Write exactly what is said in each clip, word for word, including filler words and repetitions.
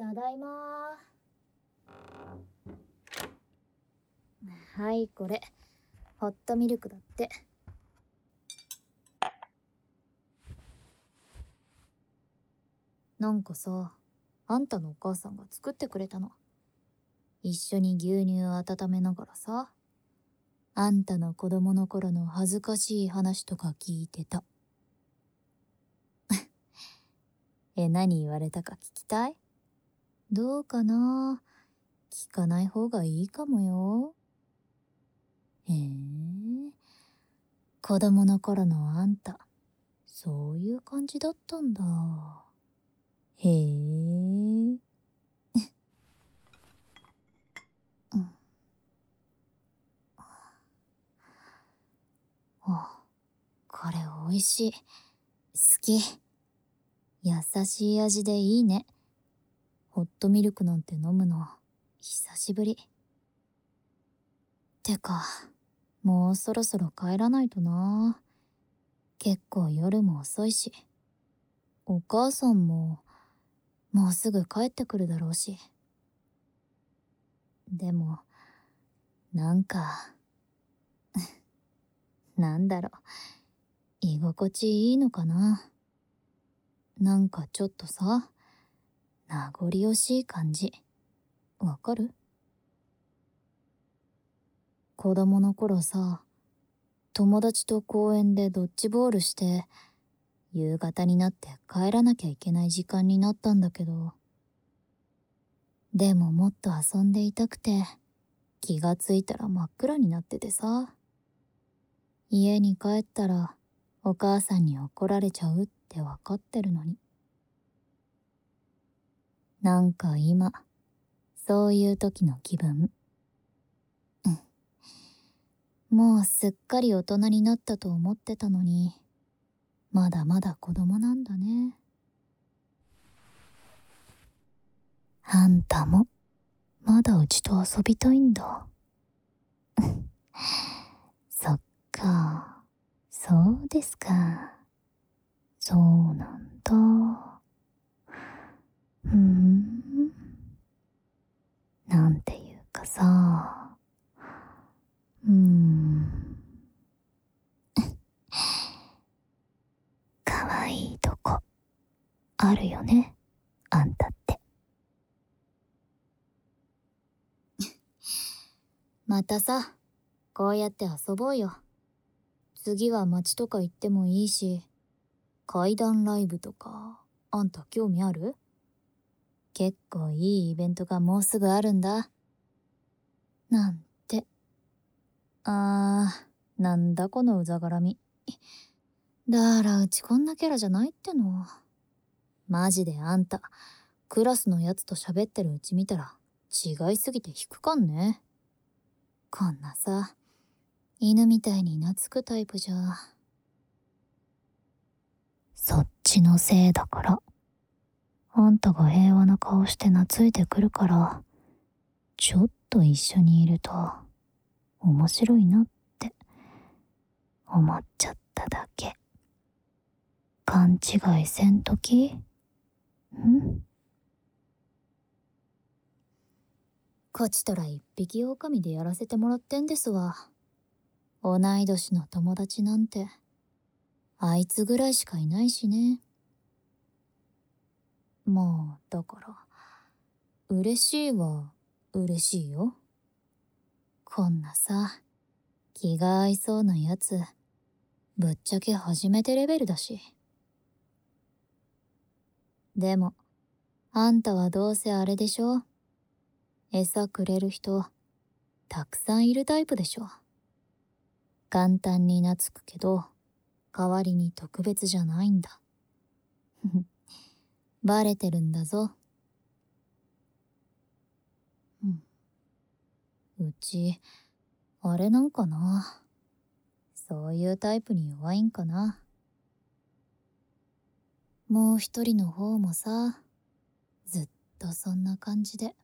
ただいまー。はい、これ。ホットミルクだって。なんかさ、あんたのお母さんが作ってくれたの。一緒に牛乳を温めながらさ、あんたの子供の頃の恥ずかしい話とか聞いてた。え、何言われたか聞きたい？どうかな？聞かない方がいいかもよ。へえ。子供の頃のあんた、そういう感じだったんだ。へえ。うん。お、これ美味しい。好き。優しい味でいいね。ホットミルクなんて飲むの、久しぶり。てか、もうそろそろ帰らないとな。結構夜も遅いし。お母さんも、もうすぐ帰ってくるだろうし。でも、なんか、なんだろう。居心地いいのかな。なんかちょっとさ、名残惜しい感じ。わかる？子供の頃さ、友達と公園でドッジボールして、夕方になって帰らなきゃいけない時間になったんだけど、でももっと遊んでいたくて、気がついたら真っ暗になっててさ、家に帰ったらお母さんに怒られちゃうってわかってるのに。なんか今、そういう時の気分。うん。もうすっかり大人になったと思ってたのに、まだまだ子供なんだね。あんたも、まだうちと遊びたいんだ。そっか、そうですか。そうなんだ。ふーん。なんていうかさ、うーん。かわいいとこ、あるよね、あんたって。またさ、こうやって遊ぼうよ。次は街とか行ってもいいし、怪談ライブとか、あんた興味ある？結構いいイベントがもうすぐあるんだ。なんて。あー、なんだこのうざがらみ。だらうちこんなキャラじゃないっての。マジであんた、クラスのやつと喋ってるうち見たら、違いすぎて引くかんね。こんなさ、犬みたいに懐くタイプじゃ。そっちのせいだから。あんたが平和な顔して懐いてくるから、ちょっと一緒にいると、面白いなって思っちゃっただけ。勘違いせんとき？ん？こちとら一匹狼でやらせてもらってんですわ。同い年の友達なんて、あいつぐらいしかいないしね。まあ、だから、嬉しいは嬉しいよ。こんなさ、気が合いそうなやつ、ぶっちゃけ初めてレベルだし。でも、あんたはどうせあれでしょ？餌くれる人、たくさんいるタイプでしょ。簡単に懐くけど、代わりに特別じゃないんだ。バレてるんだぞ。うん。うち、あれなんかな。そういうタイプに弱いんかな。もう一人の方もさ、ずっとそんな感じで。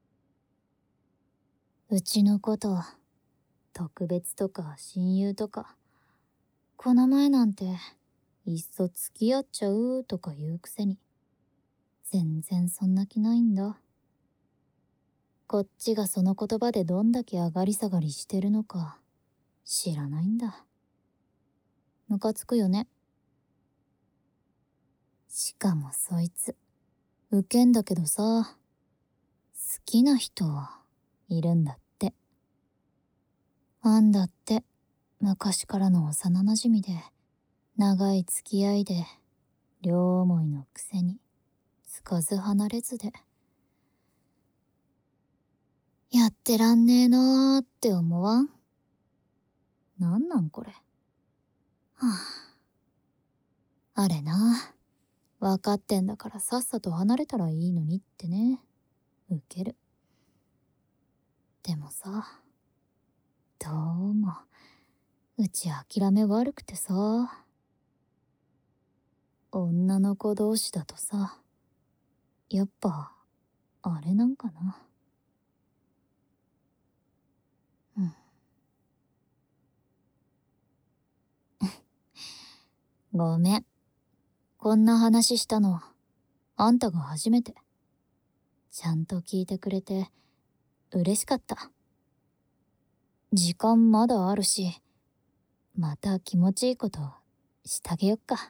うちのこと、特別とか親友とか、この前なんて、いっそ付き合っちゃうとか言うくせに、 全然そんな気ないんだ。こっちがその言葉でどんだけ上がり下がりしてるのか知らないんだ。ムカつくよね。しかもそいつウケんだけどさ、好きな人いるんだって。あんだって昔からの幼なじみで長い付き合いで両思いのくせにつかず離れずで、やってらんねえなーって思わん？なんなんこれ。はあ、あれな、分かってんだからさっさと離れたらいいのにってね。ウケる。でもさ、どうもうち諦め悪くてさ、女の子同士だとさ、やっぱあれなんかな。うんごめん、こんな話したのあんたが初めて。ちゃんと聞いてくれて嬉しかった。時間まだあるし、また気持ちいいことしてあげよっか。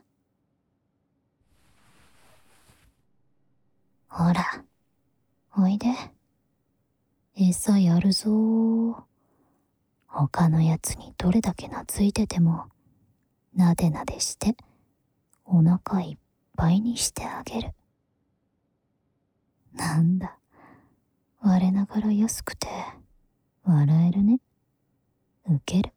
ほら、おいで。餌やるぞー。他のやつにどれだけ懐いてても、なでなでして、お腹いっぱいにしてあげる。なんだ、我ながら安くて、笑えるね。ウケる。